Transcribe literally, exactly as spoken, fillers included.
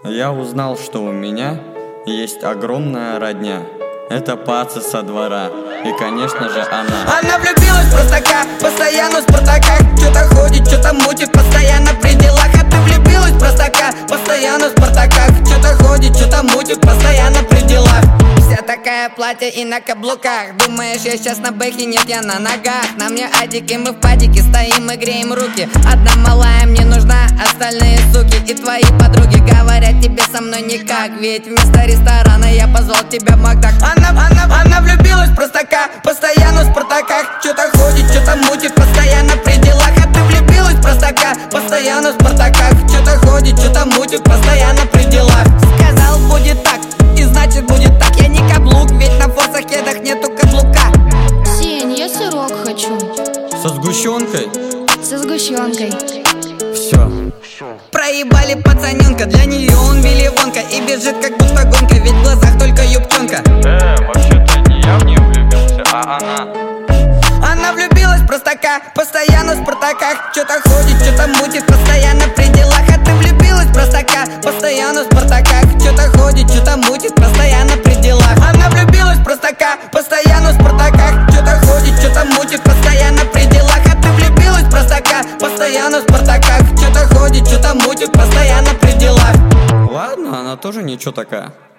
Я узнал, что у меня есть огромная родня. Это паца со двора. И, конечно же, она. Она влюбилась в простака, постоянно в спартаках. Что-то ходит, что-то мутит, постоянно при делах. А ты влюбилась в простака, постоянно в спартаках. Что-то ходит, что-то мутит, постоянно при делах. Вся такая платье и на каблуках. Думаешь, я сейчас на бэхе? Нет, я на ногах. На мне адик, и мы в падике стоим и греем руки. Одна малая мне нужна, остальные суки. И твои подруги говорят тебе со мной никак. Ведь вместо ресторана я позвал тебя в Макдак. Она, она, она влюбилась в простака, постоянно в спартаках. Что-то ходит, что-то мутит, постоянно при делах. А ты влюбилась в простака, постоянно в спартаках. Что-то ходит, что-то мутит, постоянно при делах. Сказал, будет так, и значит будет так. Я не каблук, ведь на форсах кедах нету каблука. Сень, я сырок хочу. Со сгущенкой? Со сгущенкой. Все. Проебали пацаненка, для нее он Вилли-Вонка. И бежит как будто гонка, ведь в глазах только юбчонка. Э, вообще-то не я в нее влюбился, а она. Она влюбилась в простака, постоянно в спартаках. Что-то ходит, что-то мутит, постоянно при делах. А ты влюбилась в простака, постоянно в спартаках. Что-то ходит, что-то мутит, постоянно при делах. Она влюбилась в простака, постоянно в спартаках. Что-то ходит, что-то мутит, постоянно при делах. А ты влюбилась в простака, постоянно в спартаках. Что-то ходит, что-то мутит, постоянно при делах. Ладно, она тоже ничего такая.